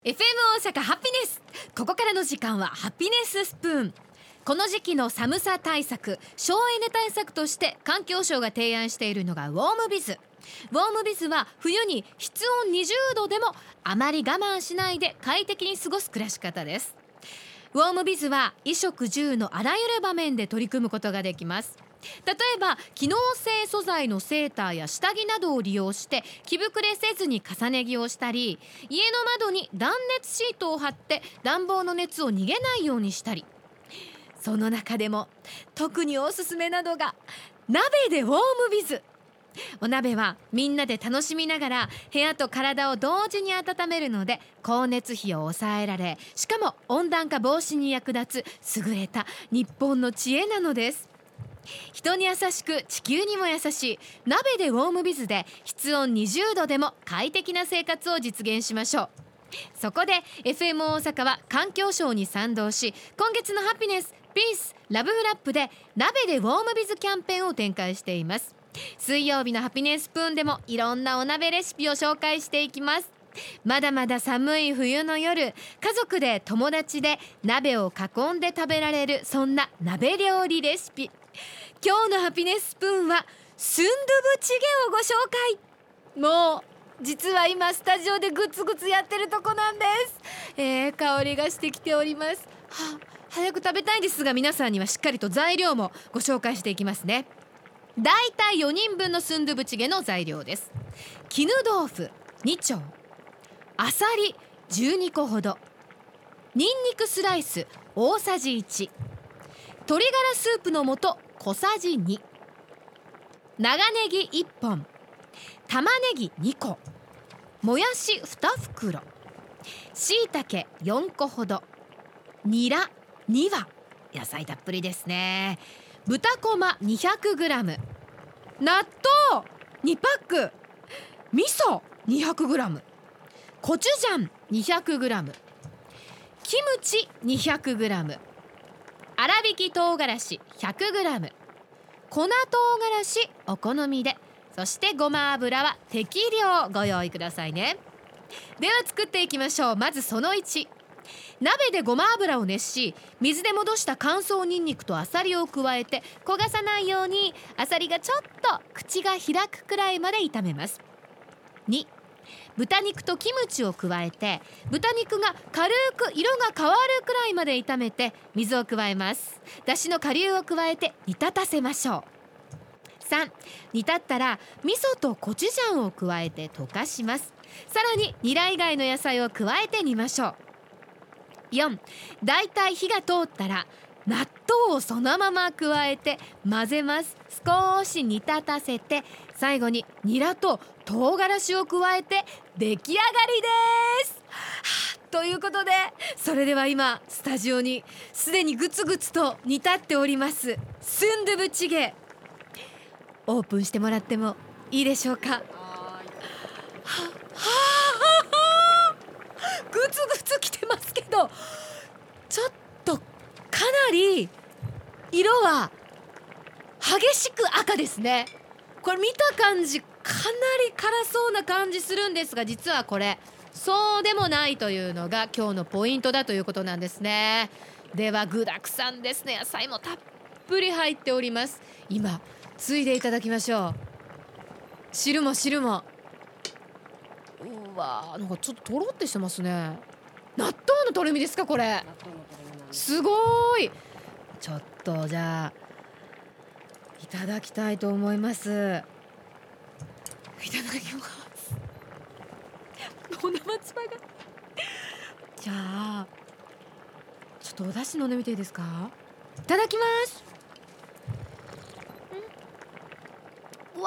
FM 大阪ハピネス。ここからの時間はハピネススプーン。この時期の寒さ対策、省エネ対策として環境省が提案しているのがウォームビズ。ウォームビズは冬に室温20度でもあまり我慢しないで快適に過ごす暮らし方です。ウォームビズは衣食住のあらゆる場面で取り組むことができます。例えば機能性素材のセーターや下着などを利用して着膨れせずに重ね着をしたり、家の窓に断熱シートを貼って暖房の熱を逃げないようにしたり、その中でも特におすすめなのが鍋でウォームビズ。お鍋はみんなで楽しみながら部屋と体を同時に温めるので光熱費を抑えられ、しかも温暖化防止に役立つ優れた日本の知恵なのです。人に優しく地球にも優しい鍋でウォームビズで室温20度でも快適な生活を実現しましょう。そこで FM 大阪は環境省に賛同し、今月のハピネス、ピース、ラブフラップで鍋でウォームビズキャンペーンを展開しています。水曜日のハピネスプーンでもいろんなお鍋レシピを紹介していきます。まだまだ寒い冬の夜、家族で友達で鍋を囲んで食べられる、そんな鍋料理レシピ。今日のハピネスプーンはスンドゥブチゲをご紹介。もう実は今スタジオでグツグツやってるとこなんです。香りがしてきております。早く食べたいんですが、皆さんにはしっかりと材料もご紹介していきますね。だいたい4人分のスンドゥブチゲの材料です。絹豆腐2丁、あさり12個ほど、ニンニクスライス大さじ1、鶏ガラスープの素小さじ2、長ネギ1本、玉ねぎ2個、もやし2袋、しいたけ4個ほど、ニラ2羽、野菜たっぷりですね。豚こま 200g、 納豆2パック、味噌 200g、 コチュジャン 200g、 キムチ 200g、 粗挽き唐辛子 100g、 粉唐辛子お好みで、そしてごま油は適量ご用意くださいね。では作っていきましょう。まずその1、鍋でごま油を熱し、水で戻した乾燥ニンニクとあさりを加えて焦がさないようにあさりがちょっと口が開くくらいまで炒めます。2、豚肉とキムチを加えて豚肉が軽く色が変わるくらいまで炒めて水を加えます。だしの顆粒を加えて煮立たせましょう。3、煮立ったら味噌とコチュジャンを加えて溶かします。さらにニラ以外の野菜を加えて煮ましょう。4、だいたい火が通ったら納豆をそのまま加えて混ぜます。少し煮立たせて最後にニラと唐辛子を加えて出来上がりです。ということで、それでは今スタジオにすでにグツグツと煮立っておりますスンドゥブチゲ、オープンしてもらってもいいでしょうか。グツグツきてますけど、ちょっとかなり色は激しく赤ですね。これ見た感じかなり辛そうな感じするんですが、実はこれそうでもないというのが今日のポイントだということなんですね。では具だくさんですね。野菜もたっぷり入っております。今ついでいただきましょう。汁も汁も、うわー、なんかちょっととろってしてますね。納豆のとろみですかこれ。すごい。ちょっとじゃあいただきたいと思います。いただきます。お生つばがじゃあちょっとお出汁飲んでみていいですか。いただきます。うわ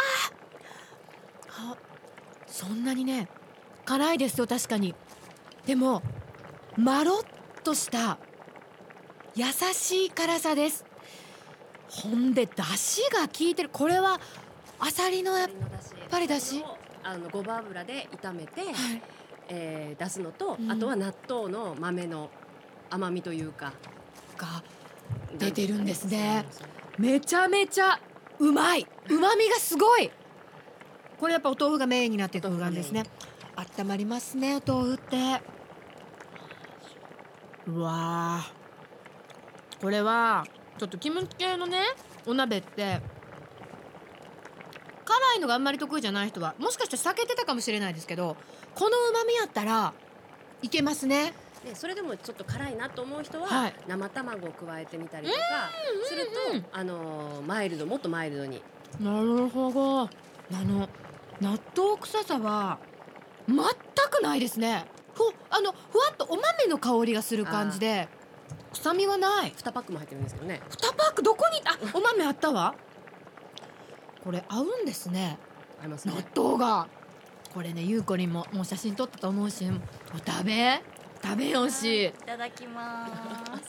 ー、そんなにね辛いですよ。確かに。でもまろっとした優しい辛さです。ほんで出汁が効いてる。これはアサリのやっぱり出汁、 ごま油で炒めて、出すのと、 うん、 あとは納豆の豆の甘みというかが出てるんですね。めちゃめちゃうまい。うまみがすごい。これやっぱお豆腐がメインになってくる感じですね。温まりますねお豆腐って。 うわー、これはちょっとキムチ系のねお鍋って辛いのがあんまり得意じゃない人はもしかしたら避けてたかもしれないですけど、この旨味やったらいけますね。 でそれでもちょっと辛いなと思う人は、 はい、 生卵を加えてみたりとかすると、マイルド、もっとマイルドに。 なるほど。納豆臭さは全くないですね。ふわっとお豆の香りがする感じで臭みはない。 2パックも入ってるんですけどね。 2パックどこにお豆あったわ。これ合うんですね。 合いますね。 納豆がこれね、ゆうこりんもう写真撮ったと思うし、食べようし。 いただきます。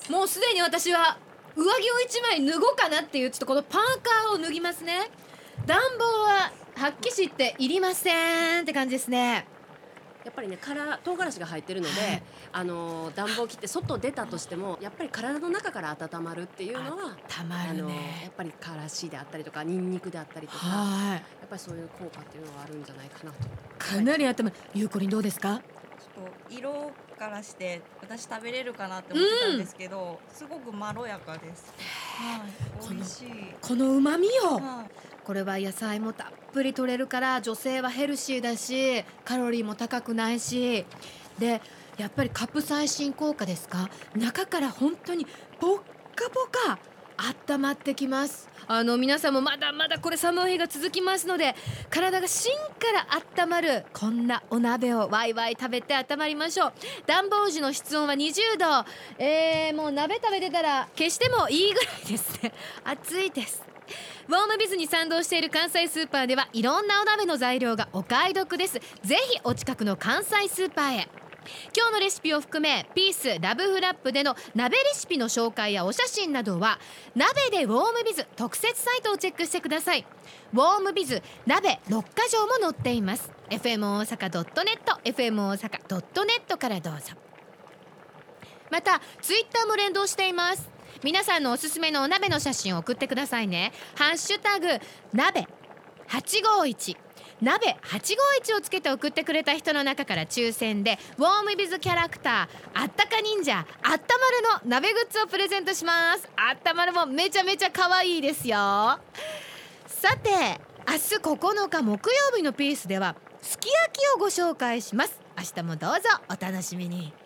もうすでに私は上着を1枚脱ごうかなっていう、ちょっとこのパーカーを脱ぎますね。暖房は発揮していりませんって感じですね。 やっぱりね、唐辛子が入ってるので、 はい、 暖房切って外出たとしてもやっぱり体の中から温まるっていうのはたまるね。 やっぱりからしであったりとかニンニクであったりとか、 はい、 やっぱりそういう効果っていうのがあるんじゃないかなと。 かなり頭。ゆうこりんどうですか？ ちょっと色からして私食べれるかなって思ってたんですけど、すごくまろやかです。はい、美味しい。 この旨味よ、 はい、 これは野菜もたっぷり取れるから女性はヘルシーだしカロリーも高くないしで、やっぱりカプサイシン効果ですか、中から本当にポッカポカ温まってきます。皆さんもまだまだこれ寒い日が続きますので、体が芯から温まるこんなお鍋をワイワイ食べて温まりましょう。暖房時の室温は20度、もう鍋食べてたら消してもいいぐらいですね。暑いです。ウォームビズに賛同している関西スーパーではいろんなお鍋の材料がお買い得です。ぜひお近くの関西スーパーへ。今日のレシピを含めピースラブフラップでの鍋レシピの紹介やお写真などは鍋でウォームビズ特設サイトをチェックしてください。ウォームビズ鍋6か条も載っています。 FM 大阪 .net FM 大阪 .net からどうぞ。またツイッターも連動しています。皆さんのおすすめのお鍋の写真を送ってくださいね。ハッシュタグ鍋851鍋851をつけて送ってくれた人の中から抽選でウォームビズキャラクターあったか忍者あったまるの鍋グッズをプレゼントします。あったまるもめちゃめちゃ可愛いですよ。さて明日9日木曜日のピースではすき焼きをご紹介します。明日もどうぞお楽しみに。